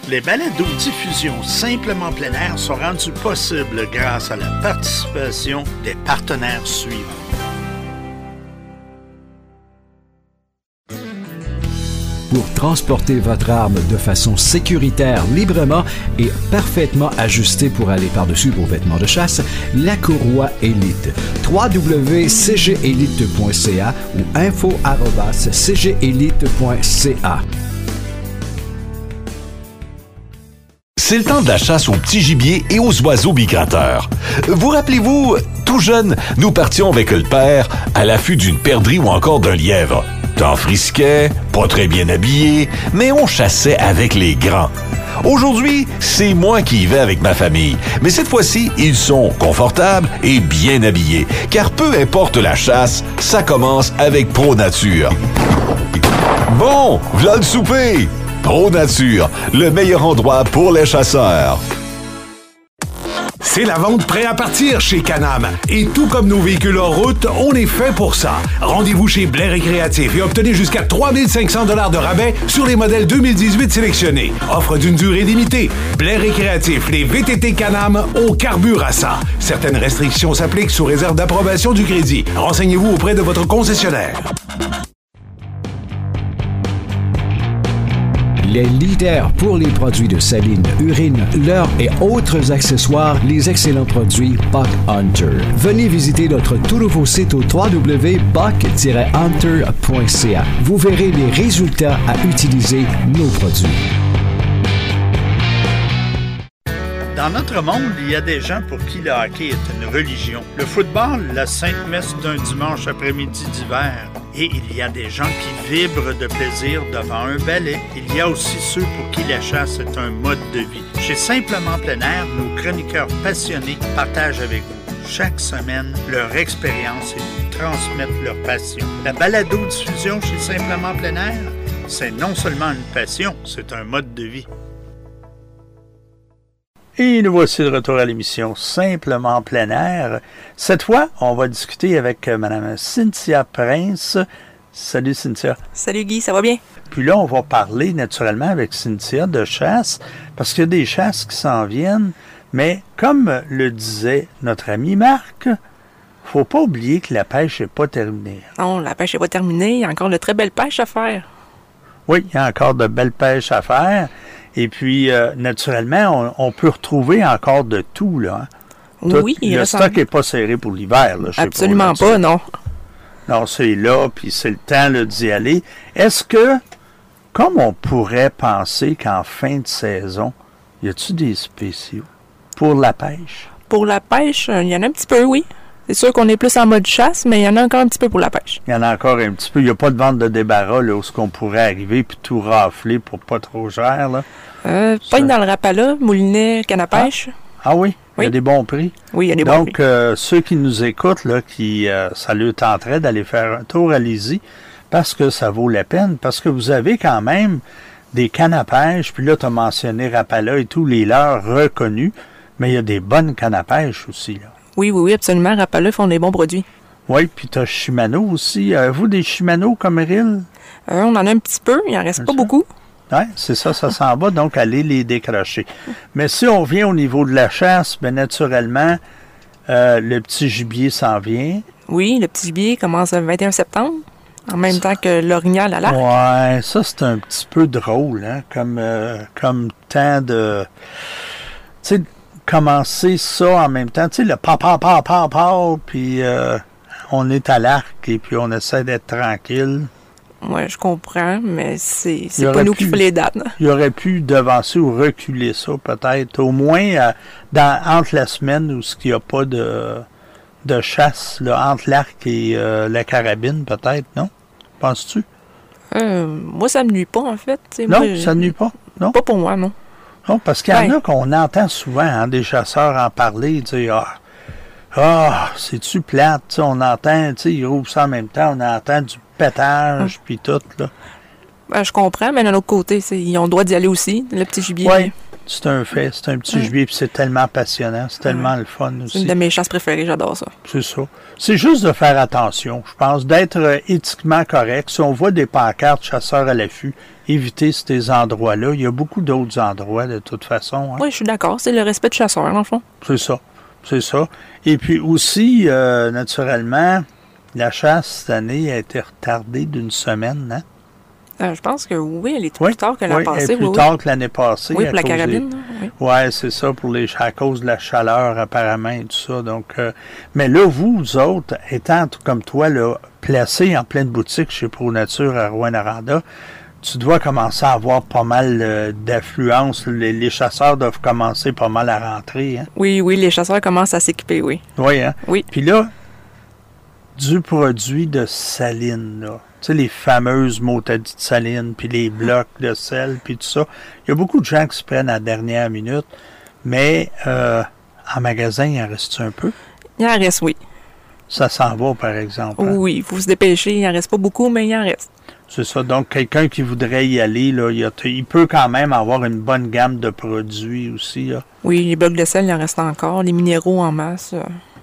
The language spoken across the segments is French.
Les balados-diffusions Simplement plein air sont rendus possibles grâce à la participation des partenaires suivants. Pour transporter votre arme de façon sécuritaire, librement et parfaitement ajustée pour aller par-dessus vos vêtements de chasse, la Courroie Élite. www.cgelite.ca ou info@cgelite.ca. C'est le temps de la chasse aux petits gibiers et aux oiseaux migrateurs. Vous rappelez-vous, tout jeune, nous partions avec le père à l'affût d'une perdrix ou encore d'un lièvre. Temps frisquet, pas très bien habillé, mais on chassait avec les grands. Aujourd'hui, c'est moi qui y vais avec ma famille. Mais cette fois-ci, ils sont confortables et bien habillés. Car peu importe la chasse, ça commence avec Pro Nature. Bon, v'là le souper! Pro Nature, le meilleur endroit pour les chasseurs. C'est la vente prêt à partir chez Can-Am. Et tout comme nos véhicules en route, on est fait pour ça. Rendez-vous chez Blais Récréatif et obtenez jusqu'à 3 500 $ de rabais sur les modèles 2018 sélectionnés. Offre d'une durée limitée. Blais Récréatif, les VTT Can-Am au carbure à ça. Certaines restrictions s'appliquent sous réserve d'approbation du crédit. Renseignez-vous auprès de votre concessionnaire. Les leaders pour les produits de saline, urine, leurre et autres accessoires, les excellents produits Buck Hunter. Venez visiter notre tout nouveau site au www.buck-hunter.ca. Vous verrez les résultats à utiliser nos produits. Dans notre monde, il y a des gens pour qui le hockey est une religion. Le football, la sainte messe d'un dimanche après-midi d'hiver. Et il y a des gens qui vibrent de plaisir devant un balai. Il y a aussi ceux pour qui la chasse est un mode de vie. Chez Simplement plein air, nos chroniqueurs passionnés partagent avec vous chaque semaine leur expérience et nous transmettent leur passion. La balado-diffusion chez Simplement plein air, c'est non seulement une passion, c'est un mode de vie. Et nous voici de retour à l'émission Simplement plein air. Cette fois, on va discuter avec Mme Cynthia Prince. Salut Cynthia. Salut Guy, ça va bien? Puis là, on va parler naturellement avec Cynthia de chasse, parce qu'il y a des chasses qui s'en viennent, mais comme le disait notre ami Marc, faut pas oublier que la pêche n'est pas terminée. Non, la pêche n'est pas terminée, il y a encore de très belles pêches à faire. Oui, il y a encore de belles pêches à faire. Et puis, naturellement, on peut retrouver encore de tout, là. Oui, le stock n'est pas serré pour l'hiver, là. Absolument pas, non. Non, c'est là, puis c'est le temps là, d'y aller. Est-ce que, comme on pourrait penser qu'en fin de saison, y a-t-il des spéciaux pour la pêche? Pour la pêche, il y en a un petit peu, oui. C'est sûr qu'on est plus en mode chasse, mais il y en a encore un petit peu pour la pêche. Il y en a encore un petit peu. Il n'y a pas de vente de débarras là, où ce qu'on pourrait arriver puis tout rafler pour pas trop cher, là. Pas dans le Rapala, Moulinet, canne à pêche. Ah oui? Il y a des bons prix. Oui, il y a des bons prix. Donc, ceux qui nous écoutent, là, qui ça leur tenterait d'aller faire un tour, allez-y, parce que ça vaut la peine, parce que vous avez quand même des cannes à pêche, puis là, tu as mentionné Rapala et tous les leurres reconnus, mais il y a des bonnes cannes à pêche aussi, là. Oui, absolument. Rapala font des bons produits. Oui, puis tu as Shimano aussi. Avez-vous des Shimano comme reel? On en a un petit peu, il en reste pas beaucoup. Oui, c'est ça s'en va, donc allez les décrocher. Mais si on vient au niveau de la chasse, bien naturellement, le petit gibier s'en vient. Oui, le petit gibier commence le 21 septembre, en même temps que l'orignal à l'arc. Oui, ça c'est un petit peu drôle, hein, comme temps de... Tu sais, commencer ça en même temps, tu sais, le pa, puis on est à l'arc et puis on essaie d'être tranquille. Oui, je comprends, mais c'est pas nous qui fait les dates. Il aurait pu devancer ou reculer ça, peut-être. Au moins, entre la semaine où il n'y a pas de chasse, là, entre l'arc et la carabine, peut-être, non? Penses-tu? Moi, ça me nuit pas, en fait. Non, moi, ça ne nuit pas? Non? Pas pour moi, non. Non, parce qu'il y en a qu'on entend souvent, hein, des chasseurs en parler, dire c'est-tu plate, t'sais, on entend, ils rouvrent ça en même temps, on entend du pétage, puis tout, là. Ben, je comprends, mais d'un autre côté, ils ont le droit d'y aller aussi, le petit gibier. Oui, c'est un fait, c'est un petit gibier, puis c'est tellement passionnant, c'est tellement le fun aussi. C'est une de mes chasses préférées, j'adore ça. C'est ça. C'est juste de faire attention, je pense, d'être éthiquement correct. Si on voit des pancartes chasseurs à l'affût, éviter ces endroits-là. Il y a beaucoup d'autres endroits, de toute façon. Hein. Oui, je suis d'accord. C'est le respect du chasseur, dans le fond. C'est ça. C'est ça. Et puis aussi, naturellement, la chasse cette année a été retardée d'une semaine, hein? Je pense que oui, elle est plus tard que l'année passée. Elle est plus tard que l'année passée. Oui, pour la carabine. Oui, c'est ça, à cause de la chaleur, apparemment, et tout ça. Donc, mais là, vous autres, étant comme toi, là, placés en pleine boutique chez ProNature à Rouyn-Noranda, tu dois commencer à avoir pas mal d'affluence. Les chasseurs doivent commencer pas mal à rentrer. Hein? Oui, les chasseurs commencent à s'équiper, oui. Oui, hein? Oui. Puis là, du produit de saline, là. Tu sais, les fameuses motadies de saline, puis les blocs de sel, puis tout ça. Il y a beaucoup de gens qui se prennent à la dernière minute, mais en magasin, il en reste un peu? Il en reste, oui. Ça s'en va, par exemple. Hein? Oui, il faut se dépêcher. Il en reste pas beaucoup, mais il en reste. C'est ça. Donc, quelqu'un qui voudrait y aller, là, il peut quand même avoir une bonne gamme de produits aussi. Là. Oui, les blocs de sel, il en reste encore. Les minéraux en masse.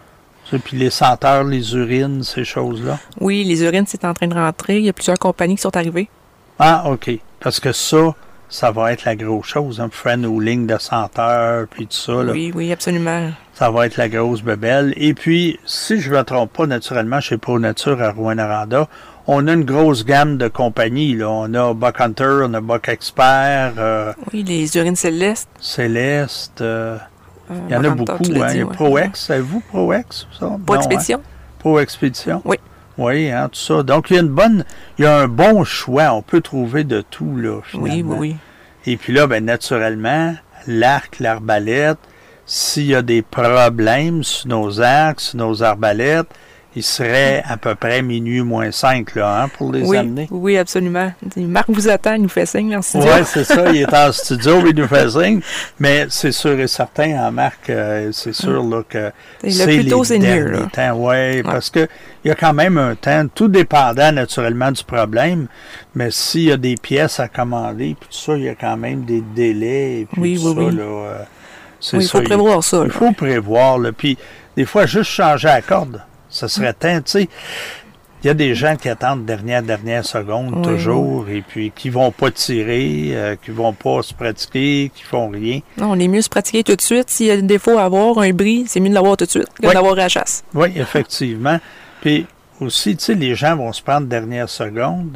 Puis les senteurs, les urines, ces choses-là. Oui, les urines, c'est en train de rentrer. Il y a plusieurs compagnies qui sont arrivées. Ah, OK. Parce que ça va être la grosse chose. Hein, pour faire nos lignes de senteurs, puis tout ça. Là. Oui, absolument. Ça va être la grosse bébelle. Et puis, si je ne me trompe pas, naturellement, chez ProNature à Rouyn-Noranda, on a une grosse gamme de compagnies. Là. On a Buck Hunter, on a Buck Expert. Oui, les urines célestes. Céleste. Il y en a beaucoup. Hein. Il y a ProEx. Savez-vous ProEx? ProExpédition. Hein? ProExpédition. Oui. Oui, hein, tout ça. Donc, il y a un bon choix. On peut trouver de tout, là, finalement. Oui. Et puis là, ben naturellement, l'arc, l'arbalète, s'il y a des problèmes sur nos arcs, sur nos arbalètes, il serait à peu près minuit moins 5 là, hein, pour les amener. Oui, absolument. Marc vous attend, il nous fait signe en studio. Oui, c'est ça, il est en studio, il nous fait signe. Mais c'est sûr et certain, Marc, c'est sûr là, que c'est les derniers temps. Oui, parce que il y a quand même un temps, tout dépendant naturellement du problème, mais s'il y a des pièces à commander, puis tout ça, il y a quand même des délais, et puis tout ça, là, c'est ça. Il faut prévoir ça. Il faut prévoir, là, puis des fois, juste changer la corde. Ça serait temps, tu sais. Il y a des gens qui attendent dernière seconde toujours, et puis qui vont pas tirer, qui vont pas se pratiquer, qui font rien. Non, il est mieux se pratiquer tout de suite. S'il y a des défauts à avoir, un bris, c'est mieux de l'avoir tout de suite que d'avoir à la chasse. Oui, effectivement. Puis aussi, tu sais, les gens vont se prendre dernière seconde,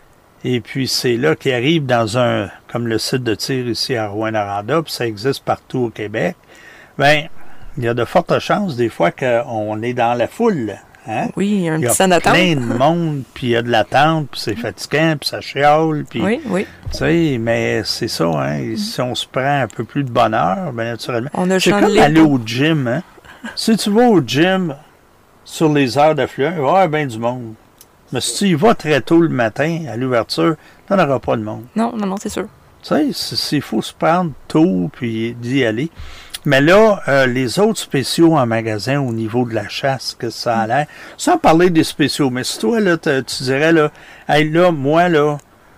et puis c'est là qu'ils arrivent dans comme le site de tir ici à Rouyn-Noranda, puis ça existe partout au Québec. Ben, il y a de fortes chances, des fois, qu'on est dans la foule. Hein? Oui, il y a un petit temps d'attente. Il y a plein de monde, puis il y a de l'attente, puis c'est fatigant, puis ça chiale. Puis, oui. Tu sais, mais c'est ça, hein. Si on se prend un peu plus de bonheur, bien naturellement. C'est comme aller au gym, hein. Si tu vas au gym sur les heures d'affluence, il va y avoir bien du monde. Mais si tu y vas très tôt le matin, à l'ouverture, tu n'auras pas de monde. Non, c'est sûr. Tu sais, il faut se prendre tôt, puis d'y aller. Mais là, les autres spéciaux en magasin au niveau de la chasse, que ça a l'air, sans parler des spéciaux, mais si toi, là, tu dirais, là, hey, là, moi, là,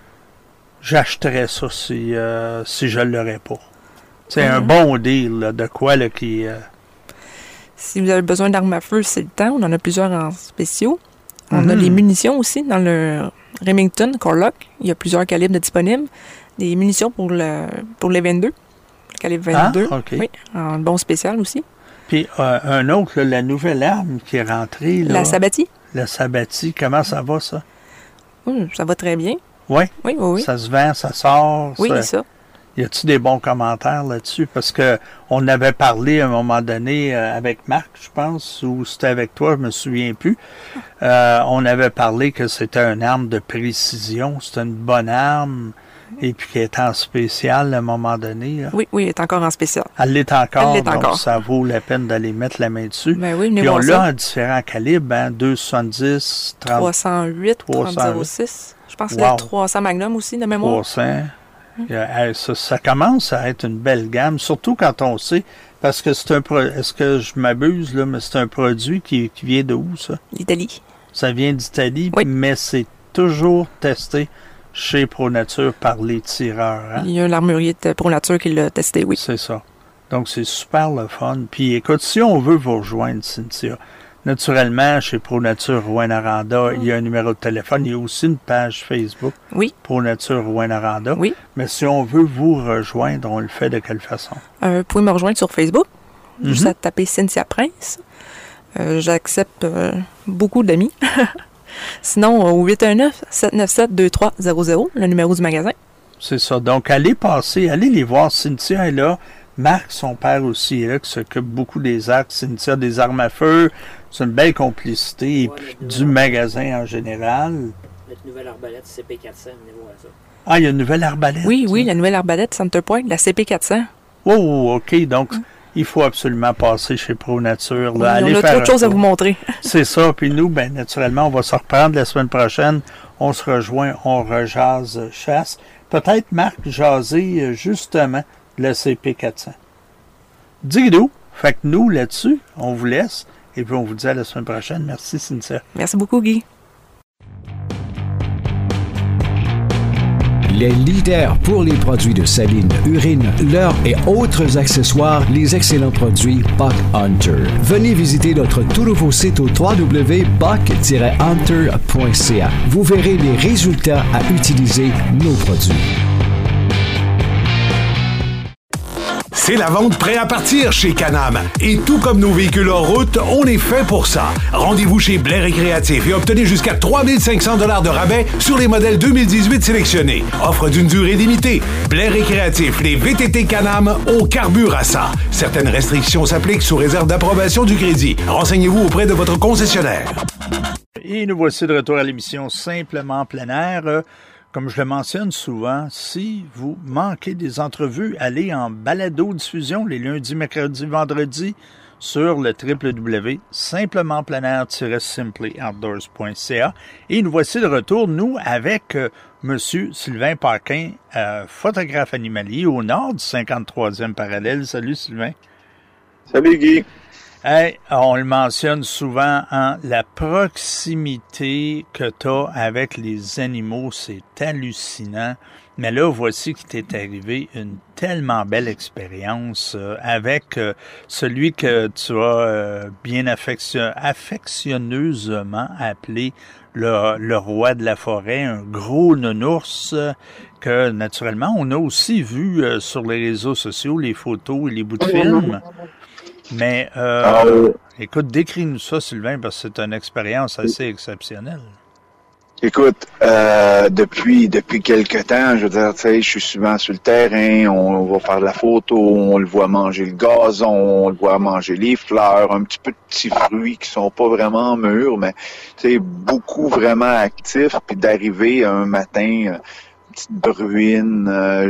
j'achèterais ça si je ne l'aurais pas. C'est un bon deal, là, de quoi, là, qui... Si vous avez besoin d'armes à feu, c'est le temps. On en a plusieurs en spéciaux. On a les munitions aussi dans le Remington Corlock. Il y a plusieurs calibres disponibles. Des munitions pour les 22. Calibre 22, oui, en bon spécial aussi. Puis un autre, là, la nouvelle arme qui est rentrée. Là, la Sabati. La Sabati, comment ça va, ça? Ça va très bien. Oui? Oui. Ça se vend, ça sort? Oui, ça. Y a-t-il des bons commentaires là-dessus? Parce que on avait parlé à un moment donné avec Marc, je pense, ou c'était avec toi, je me souviens plus. On avait parlé que c'était une arme de précision, c'était une bonne arme. Et puis qui est en spécial à un moment donné. Là. Oui, elle est encore en spécial. Elle l'est encore, donc ça vaut la peine d'aller mettre la main dessus. Ben oui, puis on l'a en différents calibres, hein, 270, 30... 308, 306. Je pense que c'est le 300 Magnum aussi, de mémoire. 300. Ça commence à être une belle gamme, surtout quand on sait, parce que c'est est-ce que je m'abuse, là, mais c'est un produit qui vient de où, ça? L'Italie. Ça vient d'Italie, mais c'est toujours testé chez ProNature par les tireurs. Hein? Il y a l'armurier de ProNature qui l'a testé, oui. C'est ça. Donc, c'est super le fun. Puis, écoute, si on veut vous rejoindre, Cynthia, Naturellement, chez ProNature Rouyn-Noranda, il y a un numéro de téléphone. Il y a aussi une page Facebook. Oui. ProNature Rouyn-Noranda. Oui. Mais si on veut vous rejoindre, on le fait de quelle façon? Vous pouvez me rejoindre sur Facebook. Juste à taper Cynthia Prince. J'accepte beaucoup d'amis. Sinon, au 819-797-2300, le numéro du magasin. C'est ça. Donc, allez les voir. Cynthia est là. Marc, son père aussi, est là, qui s'occupe beaucoup des arcs. Cynthia, des armes à feu. C'est une belle complicité. Et puis, du magasin en général. Notre nouvelle arbalète CP400, venez voir ça. Ah, il y a une nouvelle arbalète. Oui, la nouvelle arbalète Centerpoint, la CP400. Oh, OK. Donc, il faut absolument passer chez ProNature. Oui, on a trop de choses à vous montrer. C'est ça. Puis nous, naturellement, on va se reprendre la semaine prochaine. On se rejoint, on rejase chasse. Peut-être, Marc, jaser justement le CP400. Dis-nous. Fait que nous, là-dessus, on vous laisse. Et puis, on vous dit à la semaine prochaine. Merci, Cynthia. Merci beaucoup, Guy. Les leaders pour les produits de saline, urine, leurre et autres accessoires, les excellents produits Buck Hunter. Venez visiter notre tout nouveau site au www.buck-hunter.ca. Vous verrez les résultats à utiliser nos produits. C'est la vente prêt à partir chez Can-Am. Et tout comme nos véhicules hors route, on est fait pour ça. Rendez-vous chez Blair Récréatif et obtenez jusqu'à 3500 $ de rabais sur les modèles 2018 sélectionnés. Offre d'une durée limitée. Blair Récréatif, les VTT Can-Am au carburant à ça. Certaines restrictions s'appliquent sous réserve d'approbation du crédit. Renseignez-vous auprès de votre concessionnaire. Et nous voici de retour à l'émission Simplement plein air. Comme je le mentionne souvent, si vous manquez des entrevues, allez en balado-diffusion les lundis, mercredis, vendredis sur le www.simplementpleinair-simplyoutdoors.ca. Et nous voici de retour, nous, avec Monsieur Sylvain Paquin, photographe animalier au nord du 53e parallèle. Salut Sylvain. Salut Guy. Hey, on le mentionne souvent, la proximité que tu as avec les animaux, c'est hallucinant. Mais là, voici qu'il t'est arrivé une tellement belle expérience avec celui que tu as bien affectionneusement appelé le roi de la forêt, un gros nounours que, naturellement, on a aussi vu sur les réseaux sociaux, les photos et les bouts de film. Mais, écoute, décris-nous ça, Sylvain, parce que c'est une expérience assez exceptionnelle. Écoute, depuis quelque temps, je veux dire, tu sais, je suis souvent sur le terrain, on va faire de la photo, on le voit manger le gazon, on le voit manger les fleurs, un petit peu de petits fruits qui sont pas vraiment mûrs, mais, tu sais, beaucoup vraiment actifs, puis d'arriver un matin, une petite bruine,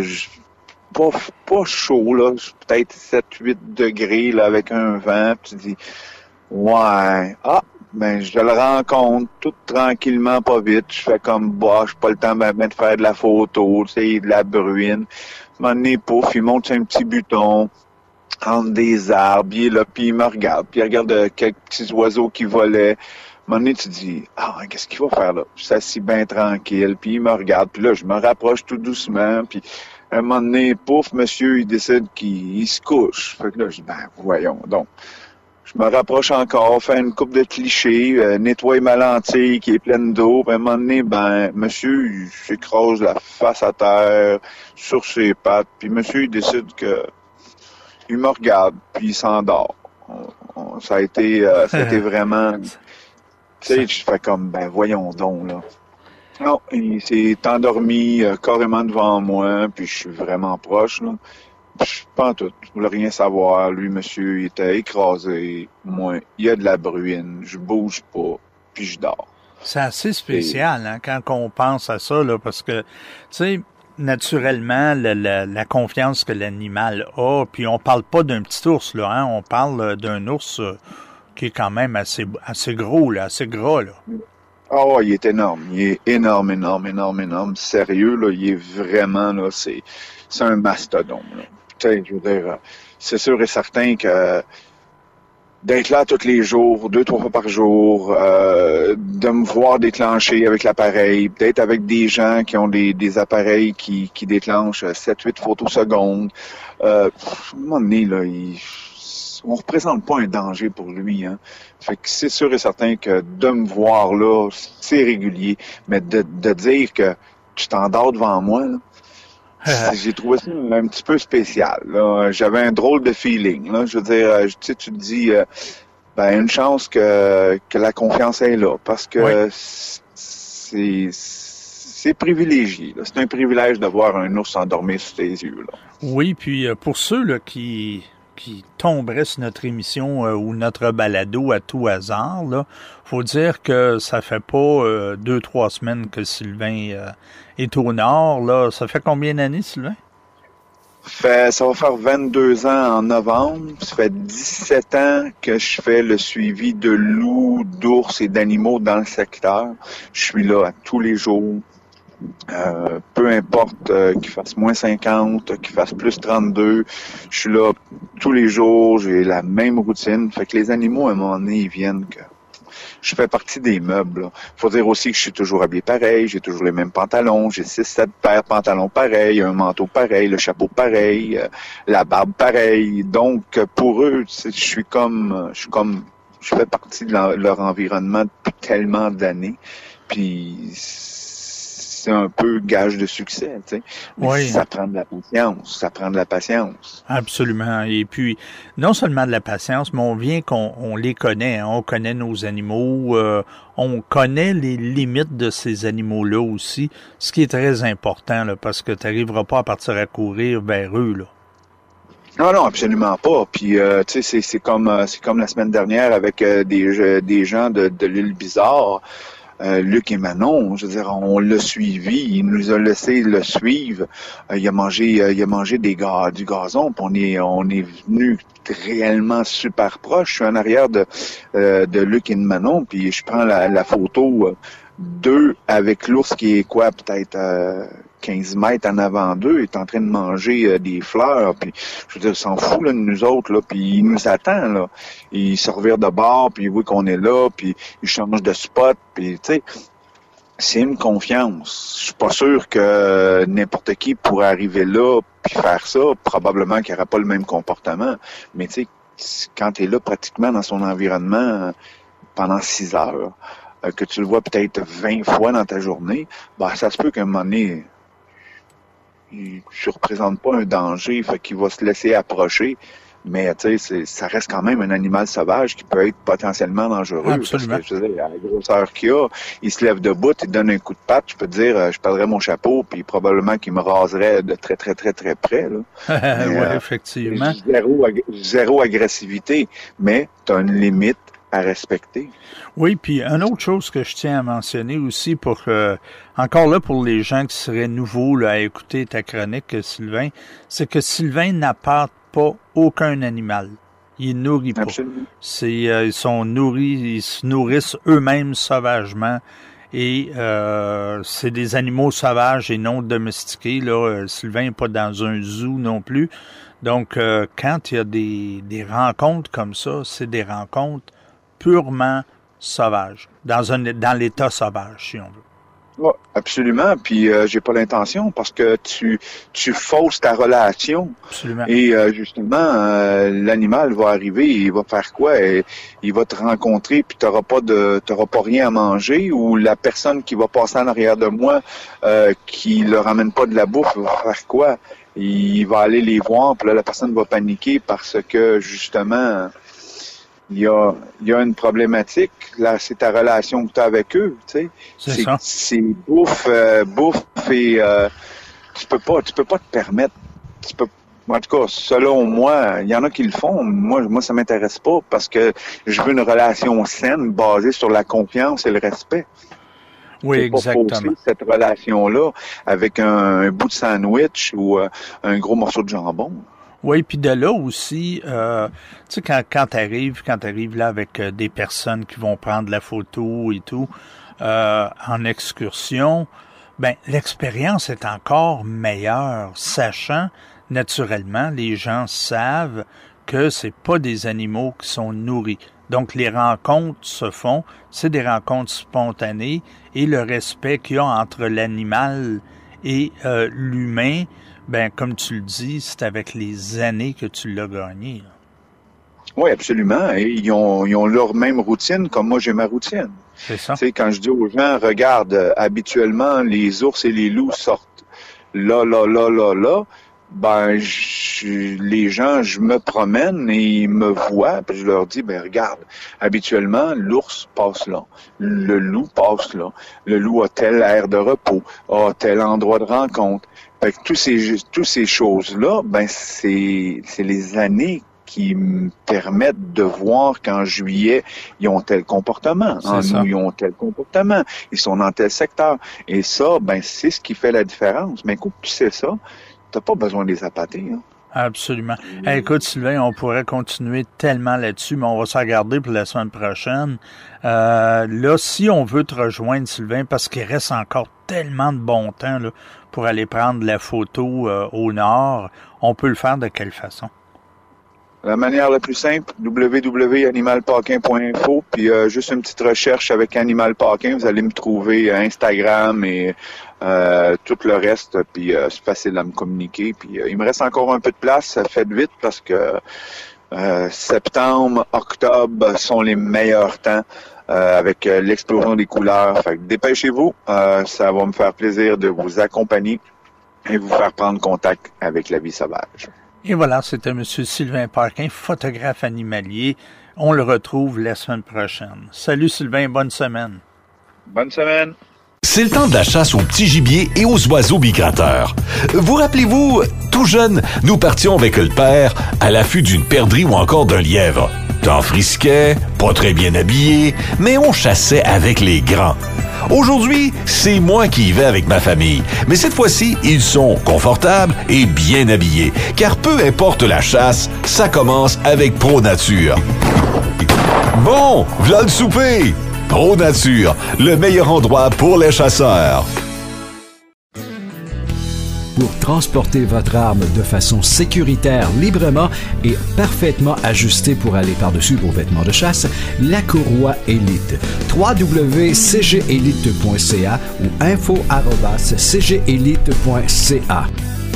pas chaud, là, peut-être 7-8 degrés, là, avec un vent, puis tu dis, ouais, je le rencontre tout tranquillement, pas vite, je fais comme, j'ai pas le temps de faire de la photo, tu sais, de la bruine, à un moment donné, pouf, il monte sur un petit buton, entre des arbres, il est là, puis il me regarde, puis il regarde quelques petits oiseaux qui volaient, à un moment donné, tu dis, qu'est-ce qu'il va faire là? Puis ça s'y bien tranquille, puis il me regarde, puis là, je me rapproche tout doucement, puis à un moment donné, pouf, monsieur, il décide qu'il se couche. Fait que là, je dis, voyons donc. Je me rapproche encore, fais une coupe de clichés, nettoie ma lentille qui est pleine d'eau. Puis à un moment donné, monsieur, il s'écrase la face à terre, sur ses pattes. Puis monsieur, il décide que il me regarde, puis il s'endort. Ça a été vraiment... Tu sais, je fais comme, voyons donc, là. Non, il s'est endormi carrément devant moi, puis je suis vraiment proche, là. Pas en tout, je voulais rien savoir. Lui, monsieur, il était écrasé. Moi, il y a de la bruine, je bouge pas, puis je dors. C'est assez spécial, quand on pense à ça, là, parce que, tu sais, naturellement, la confiance que l'animal a, puis on parle pas d'un petit ours, là, on parle d'un ours qui est quand même assez gros, là, assez gras, là. Il est énorme. Il est énorme. Sérieux, là, il est vraiment, là, c'est un mastodonte, là. Tu sais, je veux dire, c'est sûr et certain que d'être là tous les jours, 2-3 fois par jour, de me voir déclencher avec l'appareil, d'être avec des gens qui ont des appareils qui déclenchent 7-8 photos secondes. À un moment donné, là, on représente pas un danger pour lui. Hein. Fait que c'est sûr et certain que de me voir là, c'est régulier, mais de dire que tu t'endors devant moi, là, j'ai trouvé ça un petit peu spécial. Là. J'avais un drôle de feeling. Là. Je veux dire, tu te dis, une chance que la confiance est là, parce que c'est privilégié. Là. C'est un privilège de voir un ours endormir sous tes yeux. Là. Oui, puis pour ceux là, qui tomberaient sur notre émission ou notre balado à tout hasard, là, faut dire que ça fait pas 2-3 semaines que Sylvain est au nord. Là. Ça fait combien d'années, Sylvain? Ça va faire 22 ans en novembre. Ça fait 17 ans que je fais le suivi de loups, d'ours et d'animaux dans le secteur. Je suis là à tous les jours. Peu importe qu'il fasse moins 50, qu'il fasse plus 32, je suis là tous les jours, j'ai la même routine. Fait que les animaux, à un moment donné, ils viennent que je fais partie des meubles. Là. Faut dire aussi que je suis toujours habillé pareil, j'ai toujours les mêmes pantalons, j'ai 6-7 paires de pantalons pareils, un manteau pareil, le chapeau pareil, la barbe pareille. Donc, pour eux, je fais partie de leur environnement depuis tellement d'années. Puis, c'est un peu gage de succès, tu sais. Oui. Ça prend de la patience. Absolument. Et puis, non seulement de la patience, mais on vient qu'on les connaît, hein. On connaît nos animaux, on connaît les limites de ces animaux-là aussi, ce qui est très important, là, parce que tu n'arriveras pas à partir à courir vers eux, là. Non, absolument pas. Puis, tu sais, c'est comme la semaine dernière avec des gens de l'île Bizarre. Luc et Manon, je veux dire, on l'a suivi, il nous a laissé le suivre. Il a mangé du gazon, puis on est venu réellement super proche. Je suis en arrière de Luc et de Manon, puis je prends la photo d'eux avec l'ours qui est quoi, peut-être 15 mètres en avant d'eux, est en train de manger des fleurs, puis je veux dire, il s'en fout là, de nous autres, là, puis il nous attend, là. Il se revire de bord, puis il voit qu'on est là, puis il change de spot, puis tu sais, c'est une confiance. Je suis pas sûr que n'importe qui pourrait arriver là, puis faire ça, probablement qu'il n'y aura pas le même comportement, mais tu sais, quand tu es là pratiquement dans son environnement pendant 6 heures, que tu le vois peut-être 20 fois dans ta journée, ça se peut qu'à un moment donné, il ne représente pas un danger, fait qu'il va se laisser approcher, mais tu sais, ça reste quand même un animal sauvage qui peut être potentiellement dangereux. Absolument. Parce que, je veux dire, à la grosseur qu'il a, il se lève debout, il donne un coup de patte, je peux te dire, je perdrais mon chapeau, puis probablement qu'il me raserait de très, très, très, très près. Oui, effectivement. Zéro agressivité, mais tu as une limite à respecter. Oui, puis une autre chose que je tiens à mentionner aussi encore là pour les gens qui seraient nouveaux là, à écouter ta chronique, Sylvain, c'est que Sylvain n'apporte pas aucun animal. Il nourrit pas. Absolument. Ils se nourrissent eux-mêmes sauvagement. Et c'est des animaux sauvages et non domestiqués. Là, Sylvain n'est pas dans un zoo non plus. Donc, quand il y a des rencontres comme ça, c'est des rencontres purement sauvages, dans l'état sauvage, si on veut. Oui, absolument. Puis j'ai pas l'intention parce que tu fausses ta relation. Absolument. Et justement, l'animal va arriver, il va faire quoi? Il va te rencontrer, puis t'auras pas rien à manger, ou la personne qui va passer en arrière de moi, qui le ramène pas de la bouffe, va faire quoi? Il va aller les voir, puis là, la personne va paniquer parce que justement, il y a une problématique. Là, c'est ta relation que tu as avec eux, tu sais. C'est ça. C'est bouffe et tu peux pas te permettre. En tout cas, selon moi, il y en a qui le font. Moi, ça m'intéresse pas parce que je veux une relation saine basée sur la confiance et le respect. Oui, exactement. Pas fausser cette relation-là avec un bout de sandwich ou un gros morceau de jambon. Oui, puis de là aussi, tu sais, quand t'arrives là avec des personnes qui vont prendre la photo et tout, en excursion, l'expérience est encore meilleure, sachant, naturellement, les gens savent que c'est pas des animaux qui sont nourris. Donc, les rencontres se font, c'est des rencontres spontanées et le respect qu'il y a entre l'animal et l'humain, ben comme tu le dis, c'est avec les années que tu l'as gagné. Là. Oui, absolument. Et ils ont leur même routine comme moi j'ai ma routine. C'est ça. Tu sais, quand je dis aux gens, regarde, habituellement, les ours et les loups sortent là, ben, les gens, je me promène et ils me voient, puis je leur dis, ben, regarde, habituellement, l'ours passe là, le loup passe là, le loup a telle aire de repos, a tel endroit de rencontre. Fait que tous ces choses-là, ben, c'est les années qui me permettent de voir qu'en juillet, ils ont tel comportement. En août, ils ont tel comportement. Ils sont dans tel secteur. Et ça, ben, c'est ce qui fait la différence. Mais quand tu sais ça, t'as pas besoin de les appâter. Hein. Absolument. Hey, écoute, Sylvain, on pourrait continuer tellement là-dessus, mais on va s'en garder pour la semaine prochaine. Là, si on veut te rejoindre, Sylvain, parce qu'il reste encore tellement de bon temps là, pour aller prendre la photo au nord, on peut le faire de quelle façon? La manière la plus simple, www.animalpaquin.info, puis juste une petite recherche avec Animal Paquin, vous allez me trouver Instagram et tout le reste, puis c'est facile à me communiquer. Puis il me reste encore un peu de place, ça fait vite parce que septembre, octobre sont les meilleurs temps avec l'explosion des couleurs. Fait que dépêchez-vous, ça va me faire plaisir de vous accompagner et vous faire prendre contact avec la vie sauvage. Et voilà, c'était M. Sylvain Paquin, photographe animalier. On le retrouve la semaine prochaine. Salut Sylvain, bonne semaine. Bonne semaine. C'est le temps de la chasse aux petits gibiers et aux oiseaux migrateurs. Vous rappelez-vous, tout jeune, nous partions avec le père à l'affût d'une perdrix ou encore d'un lièvre. Temps frisquet, pas très bien habillé, mais on chassait avec les grands. Aujourd'hui, c'est moi qui y vais avec ma famille. Mais cette fois-ci, ils sont confortables et bien habillés. Car peu importe la chasse, ça commence avec Pro Nature. Bon, v'là le souper! Pro Nature, le meilleur endroit pour les chasseurs. Pour transporter votre arme de façon sécuritaire, librement et parfaitement ajustée pour aller par-dessus vos vêtements de chasse, la Courroie Élite. www.cgelite.ca ou info@cgelite.ca.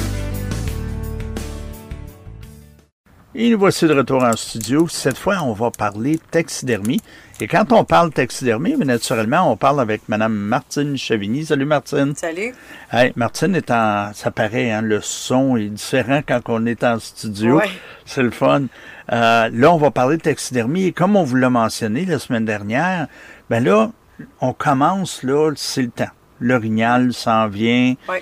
Et nous voici de retour en studio. Cette fois, on va parler taxidermie. Et quand on parle taxidermie, bien naturellement, on parle avec Mme Martine Chavigny. Salut Martine. Salut. Hey, Martine est ça paraît, hein, le son est différent quand on est en studio. Ouais. C'est le fun. Là, on va parler de taxidermie. Et comme on vous l'a mentionné la semaine dernière, ben là, on commence, là, c'est le temps. L'orignal s'en vient. Ouais.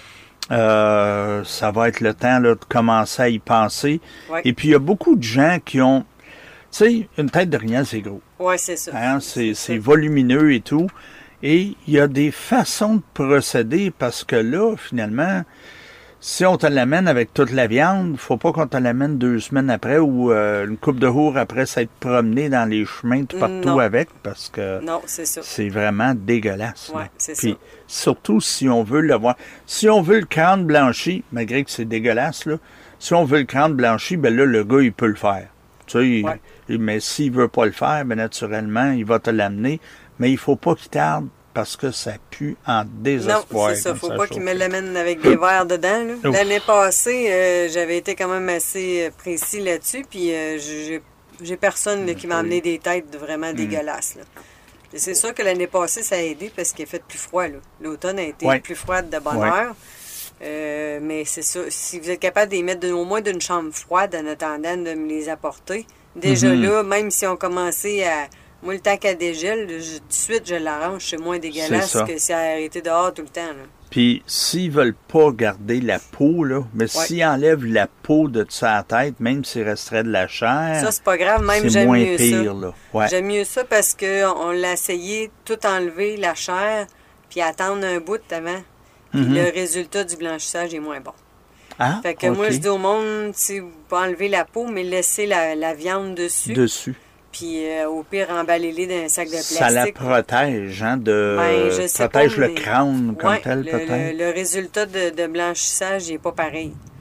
Ça va être le temps là, de commencer à y penser. Ouais. Et puis, il y a beaucoup de gens qui ont... Tu sais, une tête d'orignal, c'est gros. Oui, c'est ça. Hein, c'est volumineux et tout. Et il y a des façons de procéder parce que là, finalement, si on te l'amène avec toute la viande, faut pas qu'on te l'amène 2 semaines après ou une couple de jours après s'être promené dans les chemins tout partout Non. avec parce que Non, c'est ça. c'est vraiment dégueulasse. Oui, là. c'est Puis, ça. surtout si on veut le voir. Si on veut le crâne blanchi, malgré que c'est dégueulasse, là, si on veut le crâne blanchi, ben là, le gars, il peut le faire. Tu sais, Ouais. mais s'il veut pas le faire, ben naturellement, il va te l'amener. Mais il faut pas qu'il tarde parce que ça pue en désespoir. Non, c'est ça. comme Faut pas chauffe. qu'il me l'amène avec des verres dedans. Là. Ouf. L'année passée, j'avais été quand même assez précis là-dessus, puis j'ai personne là, qui m'a amené des têtes vraiment dégueulasses. Là. Et c'est sûr que l'année passée, ça a aidé parce qu'il a fait plus froid. Là. L'automne a été plus froide de bonne heure. Mais c'est ça. Si vous êtes capable de les mettre au moins d'une chambre froide en attendant de me les apporter, déjà là, même si on commençait à... Moi, le temps qu'elle dégèle, tout de suite, je l'arrange. C'est moins dégueulasse que si elle a été dehors tout le temps. Là. Puis, s'ils veulent pas garder la peau, là, mais s'ils enlèvent la peau de sa tête, même s'il resterait de la chair, ça, c'est pas grave. Même c'est j'aime moins mieux pire. ça. Là. Ouais. J'aime mieux ça parce qu'on l'a essayé, tout enlever, la chair, puis attendre un bout avant. Puis le résultat du blanchissage est moins bon. Ah, fait que moi, je dis au monde, si vous pouvez enlever la peau, mais laisser la viande dessus. Puis au pire, emballez-les dans un sac de plastique. Ça la protège, hein, je sais protège pas, le mais... crâne comme tel, peut-être. Le résultat de blanchissage n'est pas pareil.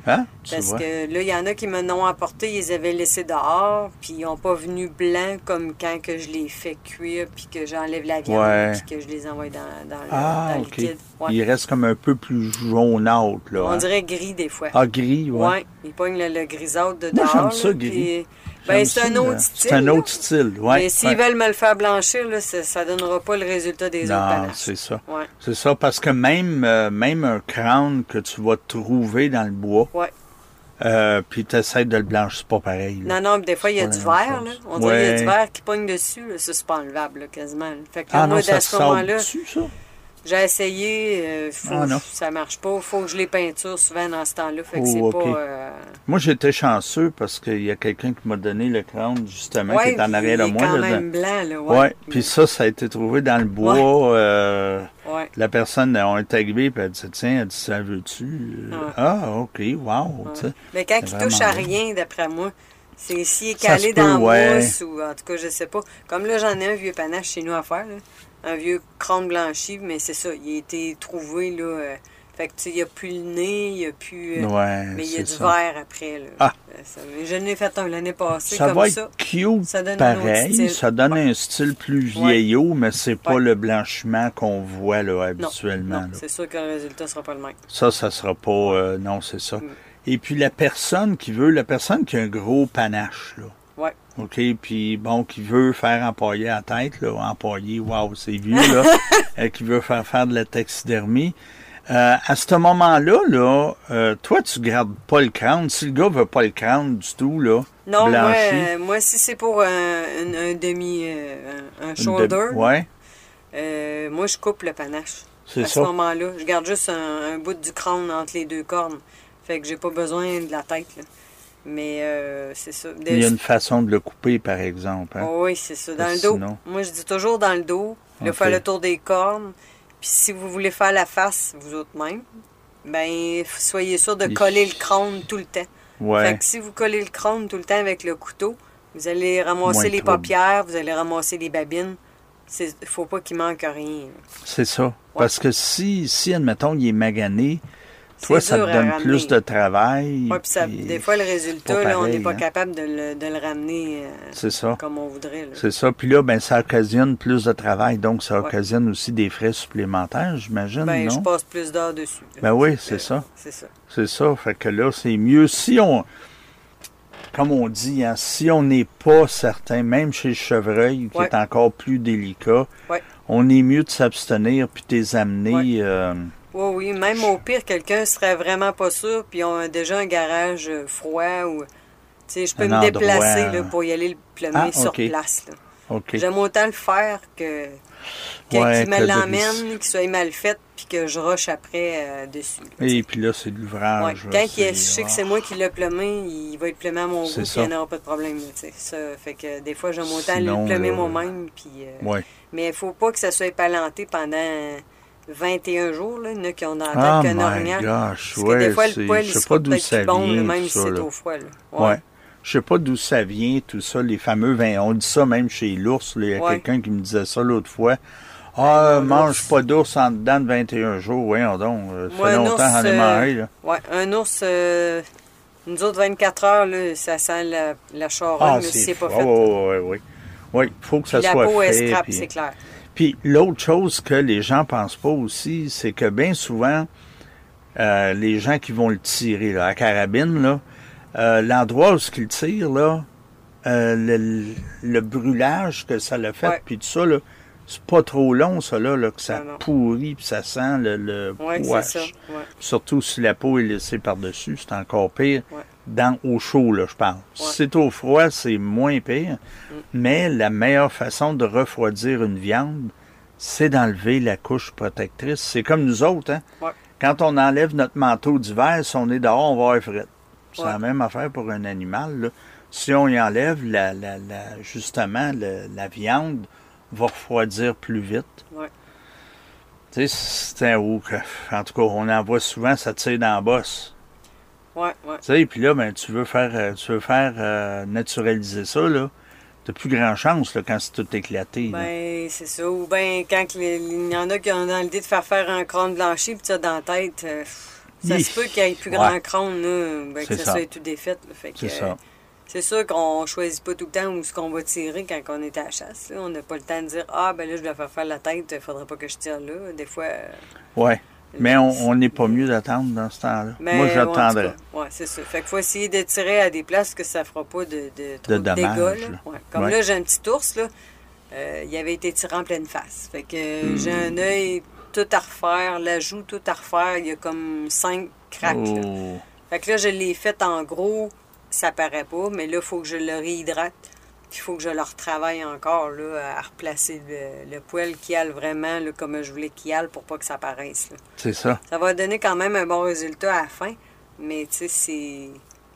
Hein? Parce que là, il y en a qui me l'ont apporté, ils les avaient laissés dehors, puis ils n'ont pas venu blancs comme quand que je les fais cuire, puis que j'enlève la viande, puis que je les envoie dans le liquide. Ouais. Il reste comme un peu plus jaunâtre, là. On dirait gris des fois. Ah, gris, oui. Oui, ils pognent le grisâtre de Moi, dehors. j'aime ça, gris. C'est un autre style. C'est un autre style, oui. Mais s'ils veulent me le faire blanchir, là, ça ne donnera pas le résultat des autres panaches. Non, c'est ça. Ouais. C'est ça, parce que même un crown que tu vas trouver dans le bois, puis tu essaies de le blanchir, c'est pas pareil. Là. Non, des fois, il y a du verre. Là. On dirait qu'il y a du verre qui pogne dessus. Là. Ça, c'est pas enlevable, là, quasiment. Fait que là, moi, ça à ce moment-là, dessus, ça? j'ai essayé, ça marche pas. Faut que je les peinture souvent dans ce temps-là. Fait que c'est pas... Moi, j'étais chanceux parce qu'il y a quelqu'un qui m'a donné le crown, justement, qui est en arrière de moi. Quand même blanc, là. Oui, puis ça a été trouvé dans le bois. La personne, on est arrivé, puis elle dit, tiens, elle dit, ça veux-tu? Ah, OK, wow. Mais quand il touche à rien, d'après moi, c'est s'il est calé dans la mousse, ou en tout cas, je sais pas. Comme là, j'en ai un vieux panache chez nous à faire, là. Un vieux crâne blanchi, mais c'est ça, il a été trouvé, là. Fait que, tu sais, il n'y a plus le nez, il n'y a plus... mais il y a du verre après, là. Ah! Je n'ai fait un l'année passée, ça comme va ça. Être cute, ça donne pareil, ça donne un style plus vieillot, mais c'est pas le blanchiment qu'on voit, là, habituellement. Non, c'est sûr que le résultat sera pas le même. Ça sera pas... non, c'est ça. Et puis, la personne qui a un gros panache, là. Oui. OK, puis bon, qui veut faire empailler la tête, là, empailler, wow, c'est vieux, là, qui veut faire de la taxidermie. À ce moment-là, là, toi, tu gardes pas le crâne. Si le gars veut pas le crâne du tout, là, non, blanchi. moi, si c'est pour un shoulder, moi, je coupe le panache. C'est ça. À ce moment-là, je garde juste un bout du crâne entre les deux cornes. Fait que j'ai pas besoin de la tête, là. Mais c'est ça. Il y a une façon de le couper, par exemple. Hein? Oui, c'est ça. Dans le dos. Moi, je dis toujours dans le dos. Là, faire le tour des cornes. Puis si vous voulez faire la face, vous autres même, ben soyez sûr de coller le crâne tout le temps. Ouais. Fait que si vous collez le crâne tout le temps avec le couteau, vous allez ramasser les paupières, vous allez ramasser les babines. Il ne faut pas qu'il manque rien. C'est ça. Ouais. Parce que si, admettons, il est magané, toi, ça te donne plus de travail. Oui, puis des fois, le résultat, là, on n'est pas capable de le ramener comme on voudrait. Là. C'est ça. Puis là, ben, ça occasionne plus de travail. Donc, ça occasionne aussi des frais supplémentaires, j'imagine, non? Je passe plus d'heures dessus. Là. Ben oui, c'est ça. C'est ça. C'est ça. Fait que là, c'est mieux. Si on... Comme on dit, hein, si on n'est pas certain, même chez le chevreuil, qui est encore plus délicat, on est mieux de s'abstenir puis de les amener... Oui, même au pire, quelqu'un serait vraiment pas sûr, puis on a déjà un garage froid ou je peux me déplacer là, pour y aller le plumer sur place. Là. Okay. J'aime autant le faire que qu'il me l'emmène, qu'il soit mal fait, puis que je rush après dessus. Là, et puis là, c'est de l'ouvrage. Ouais. Quand je sais que c'est moi qui l'ai plumé, il va être plumé à mon goût, puis il n'y en aura pas de problème. Là, ça fait que des fois, j'aime autant le plumer moi-même. Puis, mais il ne faut pas que ça soit épalanté pendant 21 jours. Là. Il y en a qui ont dans la tête qu'un ornière. Parce que des fois, le poil, il se peut-être bon, même si c'est au froid. Ouais. Je sais pas d'où ça vient, tout ça, les fameux vins. On dit ça même chez l'ours. Il y a quelqu'un qui me disait ça l'autre fois. Mange pas d'ours en dedans de 21 jours. Voyons donc. Ça fait longtemps qu'on en est mangé. Oui, un ours, nous autres, 24 heures, là, ça sent la charogne si c'est pas fait. Oui. Il faut que ça soit fait. La peau est scrap, c'est clair. Puis l'autre chose que les gens pensent pas aussi, c'est que bien souvent, les gens qui vont le tirer là, à carabine, là, l'endroit où ils tirent, là, le brûlage que ça l'a fait, puis tout ça, là, c'est pas trop long, ça, là que ça pourrit, puis ça sent le poiche. Surtout si la peau est laissée par-dessus, c'est encore pire. Au chaud, là, je parle. Si c'est au froid, c'est moins pire. Mais la meilleure façon de refroidir une viande, c'est d'enlever la couche protectrice. C'est comme nous autres, hein? Quand on enlève notre manteau d'hiver, si on est dehors, on va avoir fret. C'est la même affaire pour un animal, là. Si on y enlève, justement, la viande va refroidir plus vite. Tu sais, c'est un haut. En tout cas, on en voit souvent, ça tire dans la bosse. Tu sais, puis là, ben, tu veux faire naturaliser ça, là. T'as plus grand chance, là, quand c'est tout éclaté. Ben, c'est ça. Ou bien, quand il y en a qui ont dans l'idée de faire un crâne blanchi, puis ça dans la tête, Ça se peut qu'il y ait plus grand crâne, là, que ça soit tout défait. Là. Fait que, c'est ça. C'est sûr qu'on choisit pas tout le temps où ce qu'on va tirer quand on est à la chasse. Là. On n'a pas le temps de dire « Ah, ben là, je dois faire la tête, il faudrait pas que je tire là. » Des fois... Oui, mais on n'est pas mieux d'attendre dans ce temps-là. Moi, j'attendrais. Oui, c'est ça. Fait qu'il faut essayer de tirer à des places que ça fera pas de dégâts. Là. Ouais. Comme là, j'ai un petit ours, là. Il avait été tiré en pleine face. Fait que j'ai un œil tout à refaire, la joue tout à refaire. Il y a comme 5 craques. Là. Fait que là, je l'ai fait en gros... Ça paraît pas, mais là, il faut que je le réhydrate. Puis il faut que je le retravaille encore là, à replacer le poil qui aille vraiment là, comme je voulais qu'il aille pour pas que ça paraisse. Là. C'est ça. Ça va donner quand même un bon résultat à la fin, mais tu sais,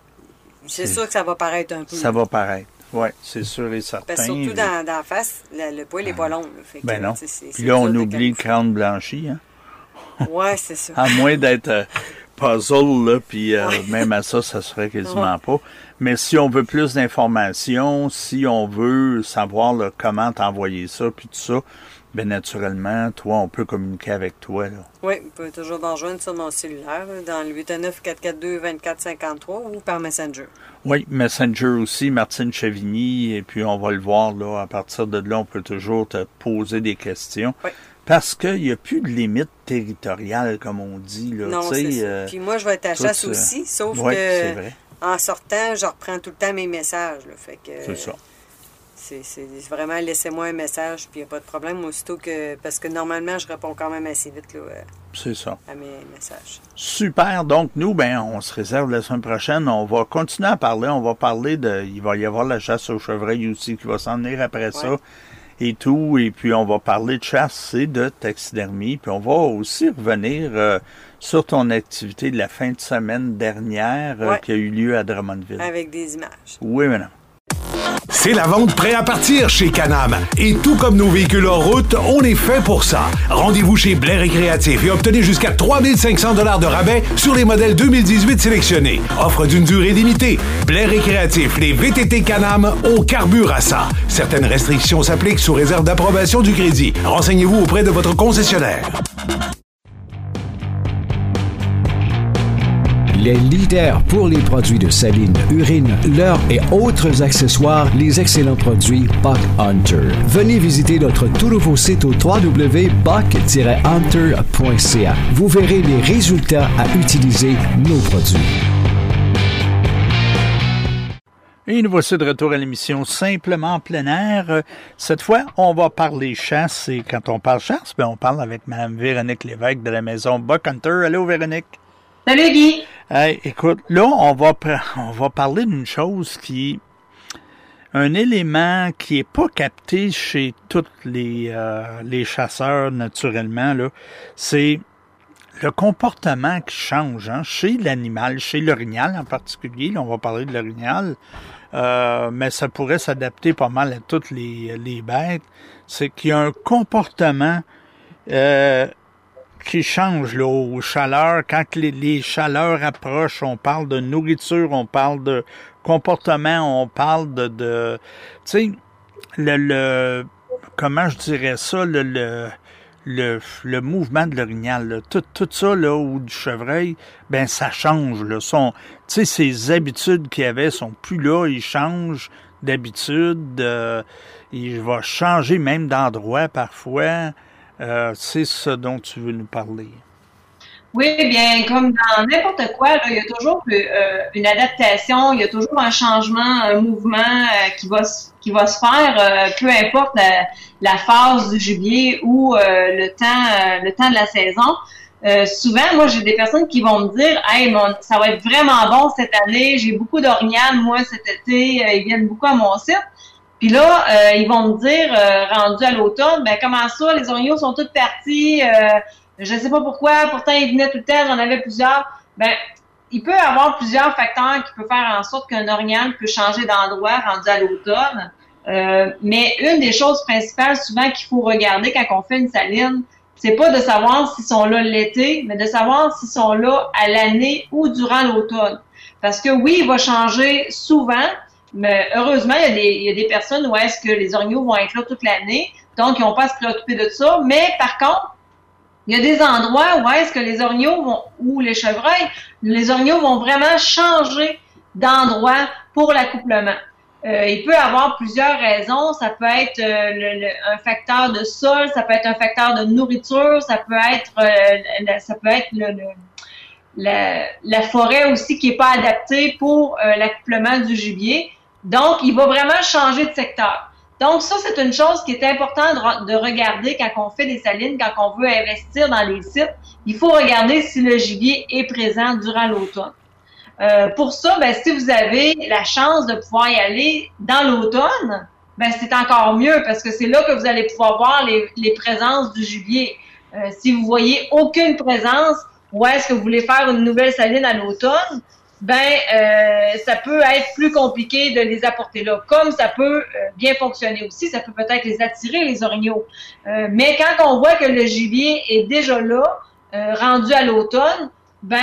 c'est sûr que ça va paraître un peu. Ça va paraître, oui, c'est sûr et certain. Parce que surtout dans la face, le poil n'est pas long. Là, fait que, non. Puis là, on oublie le crâne blanchi. Hein? Oui, c'est ça. À moins d'être... puzzle, là, puis même à ça, ça se ferait quasiment pas. Mais si on veut plus d'informations, si on veut savoir là, comment t'envoyer ça, puis tout ça, bien naturellement, toi, on peut communiquer avec toi. Là. Oui, vous pouvez toujours me rejoindre sur mon cellulaire, là, dans le 819-442-2453 ou par Messenger. Oui, Messenger aussi, Martine Chavigny, et puis on va le voir, là, à partir de là, on peut toujours te poser des questions. Oui. Parce qu'il n'y a plus de limite territoriale, comme on dit. Là, non, c'est ça. Puis moi, je vais être à chasse aussi, sauf que en sortant, je reprends tout le temps mes messages. Là, fait que, c'est ça. C'est vraiment, laissez-moi un message, puis il n'y a pas de problème. Aussitôt que... Parce que normalement, je réponds quand même assez vite là, c'est ça. À mes messages. Super. Donc, nous, on se réserve la semaine prochaine. On va continuer à parler. On va parler de... Il va y avoir la chasse au chevreuil aussi qui va s'en venir après ça. Et tout, et puis on va parler de chasse et de taxidermie, puis on va aussi revenir sur ton activité de la fin de semaine dernière qui a eu lieu à Drummondville. Avec des images. Oui, madame. C'est la vente prêt à partir chez Can-Am. Et tout comme nos véhicules hors route, on est fait pour ça. Rendez-vous chez Blair Récréatif et obtenez jusqu'à 3500 $ de rabais sur les modèles 2018 sélectionnés. Offre d'une durée limitée. Blair Récréatif, les VTT Can-Am au carbure à ça. Certaines restrictions s'appliquent sous réserve d'approbation du crédit. Renseignez-vous auprès de votre concessionnaire. Les leaders pour les produits de saline, urine, leurre et autres accessoires, les excellents produits Buck Hunter. Venez visiter notre tout nouveau site au www.buck-hunter.ca. Vous verrez les résultats à utiliser nos produits. Et nous voici de retour à l'émission Simplement en plein air. Cette fois, on va parler chasse. Et quand on parle chasse, on parle avec Mme Véronique Lévesque de la maison Buck Hunter. Allô, Véronique? Salut, Guy! Hey, écoute, là, on va parler d'une chose un élément qui est pas capté chez tous les chasseurs, naturellement, là. C'est le comportement qui change, hein, chez l'animal, chez l'orignal en particulier. Là, on va parler de l'orignal. Mais ça pourrait s'adapter pas mal à toutes les bêtes. C'est qu'il y a un comportement, qui change là, aux chaleurs. Quand les chaleurs approchent, on parle de nourriture, on parle de comportement, on parle de tu sais, comment je dirais ça, le mouvement de l'orignal, là, tout ça, là, ou du chevreuil, ça change, là. Tu sais, ses habitudes qu'il avait sont plus là, il change d'habitude, il va changer même d'endroit parfois. C'est ce dont tu veux nous parler. Oui, bien, comme dans n'importe quoi, là, il y a toujours une adaptation, il y a toujours un changement, un mouvement qui va se faire, peu importe la phase du gibier ou le temps de la saison. Souvent, moi, j'ai des personnes qui vont me dire « Hey, ça va être vraiment bon cette année, j'ai beaucoup d'orignal, moi, cet été, ils viennent beaucoup à mon site. » Puis là, ils vont me dire, rendu à l'automne, comment ça, les orignaux sont tous partis, je sais pas pourquoi, pourtant ils venaient tout le temps, j'en avais plusieurs. Il peut y avoir plusieurs facteurs qui peuvent faire en sorte qu'un orignal peut changer d'endroit rendu à l'automne. Mais une des choses principales souvent qu'il faut regarder quand on fait une saline, c'est pas de savoir s'ils sont là l'été, mais de savoir s'ils sont là à l'année ou durant l'automne. Parce que oui, il va changer souvent. Mais heureusement, il y a des personnes où est-ce que les orignaux vont être là toute l'année, donc ils n'ont pas à se préoccuper de ça. Mais par contre, Il y a des endroits où est-ce que les orignaux vont, ou les chevreuils, les orignaux vont vraiment changer d'endroit pour l'accouplement. Il peut y avoir plusieurs raisons. Ça peut être un facteur de sol, ça peut être un facteur de nourriture, ça peut être la forêt aussi qui est pas adaptée pour l'accouplement du gibier. Donc, il va vraiment changer de secteur. Donc, ça, c'est une chose qui est importante de regarder quand on fait des salines, quand on veut investir dans les sites. Il faut regarder si le gibier est présent durant l'automne. Pour ça, ben, si vous avez la chance de pouvoir y aller dans l'automne, ben, c'est encore mieux parce que c'est là que vous allez pouvoir voir les présences du gibier. Si vous voyez aucune présence, ou est-ce que vous voulez faire une nouvelle saline à l'automne, ben ça peut être plus compliqué de les apporter là. Comme ça peut bien fonctionner aussi, ça peut peut-être les attirer, les orignaux. Mais quand on voit que le gibier est déjà là, rendu à l'automne,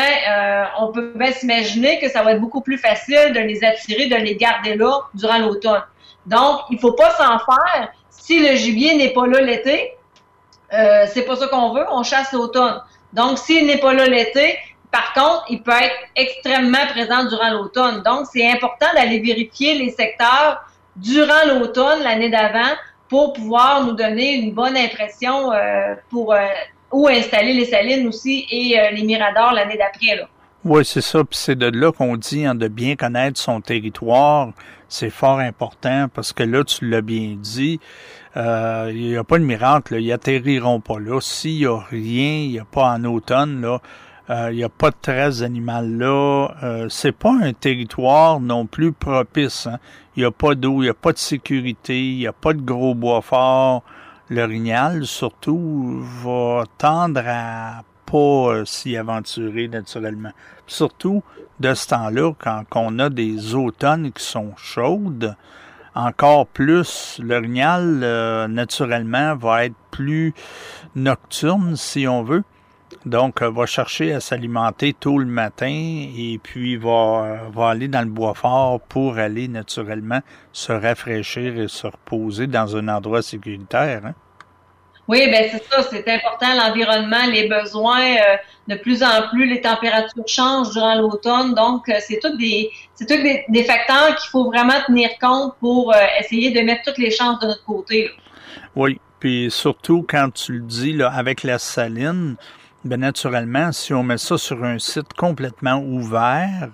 on peut bien s'imaginer que ça va être beaucoup plus facile de les attirer, de les garder là durant l'automne. Donc, il faut pas s'en faire. Si le gibier n'est pas là l'été, c'est pas ça qu'on veut, on chasse l'automne. Donc, s'il n'est pas là l'été, par contre, il peut être extrêmement présent durant l'automne. Donc, c'est important d'aller vérifier les secteurs durant l'automne, l'année d'avant, pour pouvoir nous donner une bonne impression pour où installer les salines aussi et les miradors l'année d'après, là. Oui, c'est ça. Puis c'est de là qu'on dit de bien connaître son territoire. C'est fort important parce que là, tu l'as bien dit, il n'y a pas de miracle. Là. Ils atterriront pas là. S'il n'y a rien, il n'y a pas en automne, là. Il n'y a pas de traces animales là. C'est pas un territoire non plus propice. Hein. Il n'y a pas d'eau, il n'y a pas de sécurité, il n'y a pas de gros bois forts. L'orignal, surtout, va tendre à pas s'y aventurer naturellement. Surtout de ce temps-là, quand on a des automnes qui sont chaudes, encore plus, l'orignal, naturellement, va être plus nocturne, si on veut. Donc, va chercher à s'alimenter tôt le matin et puis va aller dans le bois fort pour aller naturellement se rafraîchir et se reposer dans un endroit sécuritaire. Hein? Oui, ben c'est ça, c'est important, l'environnement, les besoins. De plus en plus, les températures changent durant l'automne. Donc, c'est tous des facteurs qu'il faut vraiment tenir compte pour essayer de mettre toutes les chances de notre côté. Là. Oui, puis surtout quand tu le dis là, avec la saline, ben naturellement, si on met ça sur un site complètement ouvert,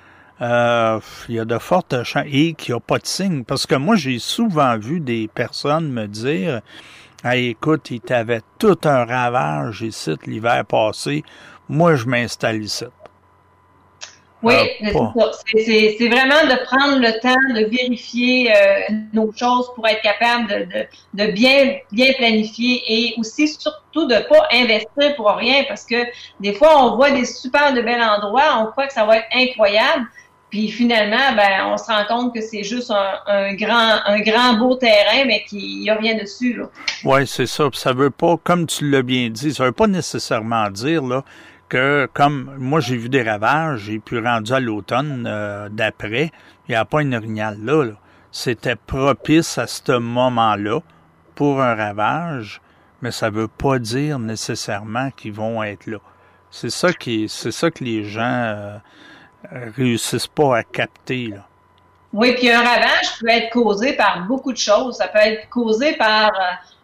il y a de fortes chances et qu'il n'y a pas de signe. Parce que moi, j'ai souvent vu des personnes me dire « Hey, écoute, il t'avait tout un ravage ici l'hiver passé. Moi, je m'installe ici. » Oui, c'est ça. C'est vraiment de prendre le temps de vérifier nos choses pour être capable de bien planifier et aussi surtout de pas investir pour rien parce que des fois on voit des super de bels endroits, on croit que ça va être incroyable, puis finalement on se rend compte que c'est juste un grand beau terrain mais qu'il y a rien dessus là. Oui, c'est ça. Puis ça veut pas, comme tu l'as bien dit, ça veut pas nécessairement dire là que comme moi j'ai vu des ravages et puis rendu à l'automne d'après, il n'y a pas une orignale là. C'était propice à ce moment-là pour un ravage, mais ça veut pas dire nécessairement qu'ils vont être là. C'est ça que les gens réussissent pas à capter là. Oui, puis un ravage peut être causé par beaucoup de choses. Ça peut être causé par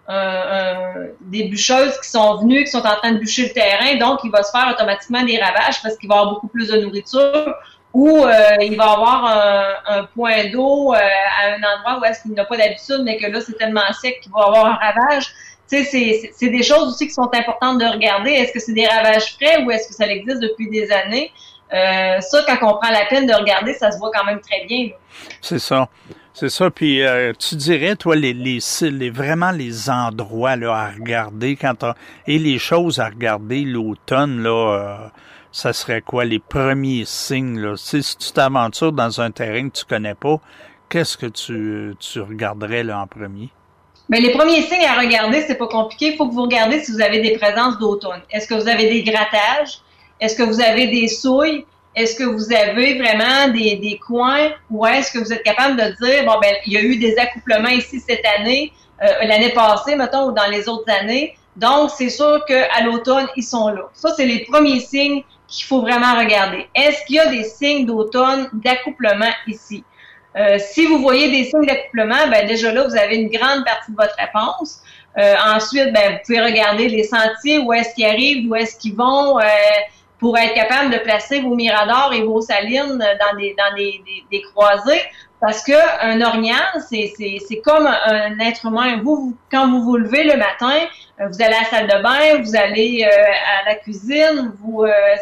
des bûcheuses qui sont venues, qui sont en train de bûcher le terrain, donc il va se faire automatiquement des ravages parce qu'il va y avoir beaucoup plus de nourriture ou il va y avoir un point d'eau à un endroit où est-ce qu'il n'a pas d'habitude, mais que là, c'est tellement sec qu'il va y avoir un ravage. Tu sais, c'est des choses aussi qui sont importantes de regarder. Est-ce que c'est des ravages frais ou est-ce que ça existe depuis des années? Ça, quand on prend la peine de regarder, ça se voit quand même très bien. Là. C'est ça. C'est ça. Puis tu dirais, toi, vraiment les endroits là à regarder et les choses à regarder l'automne, là, ça serait quoi? Les premiers signes, là. Si tu t'aventures dans un terrain que tu connais pas, qu'est-ce que tu regarderais là en premier? Mais les premiers signes à regarder, c'est pas compliqué. Il faut que vous regardiez si vous avez des présences d'automne. Est-ce que vous avez des grattages? Est-ce que vous avez des souilles? Est-ce que vous avez vraiment des coins ou est-ce que vous êtes capable de dire, il y a eu des accouplements ici cette année, l'année passée, mettons, ou dans les autres années, Donc, c'est sûr qu'à l'automne, ils sont là. Ça, c'est les premiers signes qu'il faut vraiment regarder. Est-ce qu'il y a des signes d'automne, d'accouplement ici? Si vous voyez des signes d'accouplement, ben déjà là, vous avez une grande partie de votre réponse. Ensuite, ben, vous pouvez regarder les sentiers, où est-ce qu'ils arrivent, où est-ce qu'ils vont, pour être capable de placer vos miradors et vos salines dans des croisées. Parce que un orignal, c'est comme un être humain. Quand vous vous levez le matin, vous allez à la salle de bain, vous allez à la cuisine, vous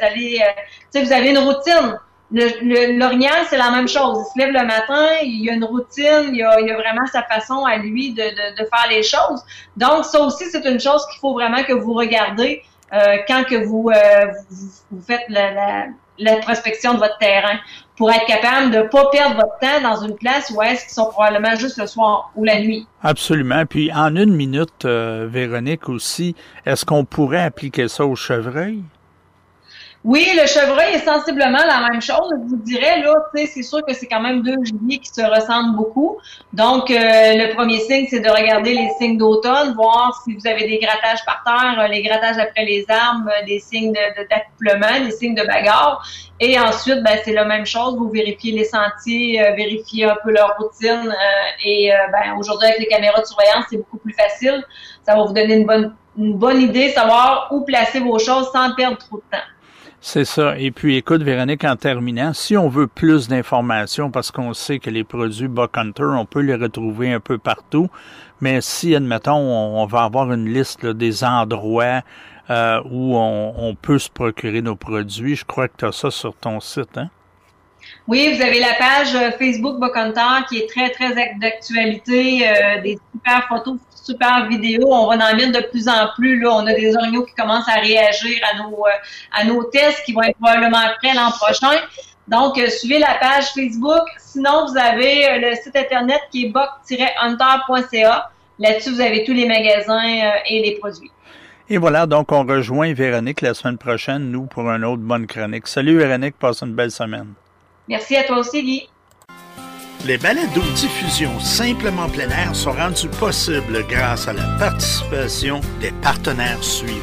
avez une routine. L'orignal, c'est la même chose. Il se lève le matin, il y a une routine, il y a vraiment sa façon à lui de faire les choses. Donc, ça aussi, c'est une chose qu'il faut vraiment que vous regardez quand que vous faites la prospection de votre terrain, pour être capable de ne pas perdre votre temps dans une place où est-ce qu'ils sont probablement juste le soir ou la nuit. Absolument. Puis en 1 minute, Véronique aussi, est-ce qu'on pourrait appliquer ça au chevreuil? Oui, le chevreuil est sensiblement la même chose. Je vous dirais, là, c'est sûr que c'est quand même 2 gibiers qui se ressemblent beaucoup. Donc, le premier signe, c'est de regarder les signes d'automne, voir si vous avez des grattages par terre, les grattages après les arbres, des signes d'accouplement, des signes de bagarre. Et ensuite, ben, c'est la même chose. Vous vérifiez les sentiers, vérifiez un peu leur routine. Aujourd'hui, avec les caméras de surveillance, c'est beaucoup plus facile. Ça va vous donner une bonne idée, savoir où placer vos choses sans perdre trop de temps. C'est ça. Et puis, écoute, Véronique, en terminant, si on veut plus d'informations, parce qu'on sait que les produits Buck Hunter, on peut les retrouver un peu partout, mais si, admettons, on va avoir une liste là, des endroits où on peut se procurer nos produits, je crois que tu as ça sur ton site, hein? Oui, vous avez la page Facebook Buck Hunter qui est très, très d'actualité, des super photos, super vidéos. On va en mettre de plus en plus. Là, on a des orignaux qui commencent à réagir à nos tests qui vont être probablement prêts l'an prochain. Donc, suivez la page Facebook. Sinon, vous avez le site Internet qui est buck-hunter.ca. Là-dessus, vous avez tous les magasins et les produits. Et voilà, donc on rejoint Véronique la semaine prochaine, nous, pour une autre bonne chronique. Salut Véronique, passe une belle semaine. Merci à toi aussi, Guy. Les balados-diffusions Simplement plein air sont rendus possibles grâce à la participation des partenaires suivants.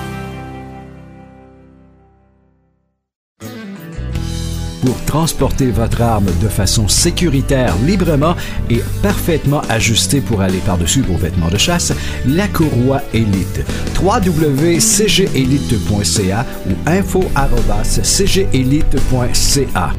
Pour transporter votre arme de façon sécuritaire, librement et parfaitement ajustée pour aller par-dessus vos vêtements de chasse, la courroie Élite. www.cgelite.ca ou info@cgelite.ca.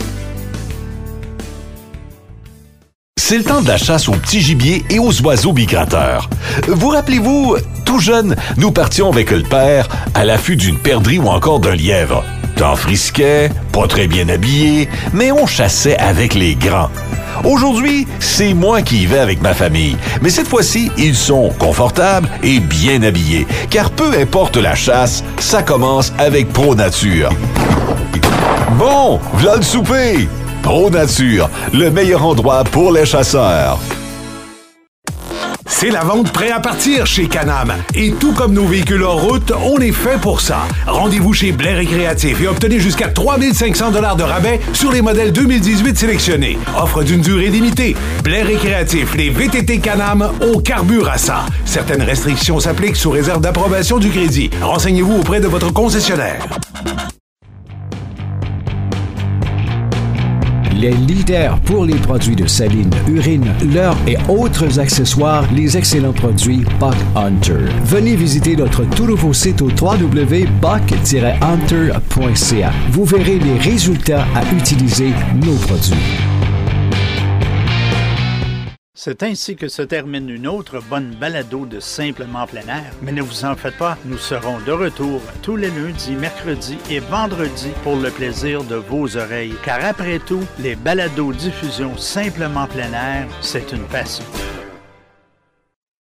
C'est le temps de la chasse aux petits gibiers et aux oiseaux migrateurs. Vous rappelez-vous, tout jeune, nous partions avec le père à l'affût d'une perdrix ou encore d'un lièvre. Temps frisquet, pas très bien habillé, mais on chassait avec les grands. Aujourd'hui, c'est moi qui y vais avec ma famille, mais cette fois-ci, ils sont confortables et bien habillés, car peu importe la chasse, ça commence avec Pro Nature. Bon, v'là le souper! Pro Nature, le meilleur endroit pour les chasseurs. C'est la vente prêt à partir chez Can-Am. Et tout comme nos véhicules hors route, on est fait pour ça. Rendez-vous chez Blais Récréatif et obtenez jusqu'à 3500 $ de rabais sur les modèles 2018 sélectionnés. Offre d'une durée limitée. Blais Récréatif, les VTT Can-Am au carbure à ça. Certaines restrictions s'appliquent sous réserve d'approbation du crédit. Renseignez-vous auprès de votre concessionnaire. Les leaders pour les produits de saline, urine, leurre et autres accessoires, les excellents produits Buck Hunter. Venez visiter notre tout nouveau site au www.buck-hunter.ca. Vous verrez les résultats à utiliser nos produits. C'est ainsi que se termine une autre bonne balado de Simplement plein air. Mais ne vous en faites pas, nous serons de retour tous les lundis, mercredis et vendredis pour le plaisir de vos oreilles. Car après tout, les balados diffusions Simplement plein air, c'est une passion.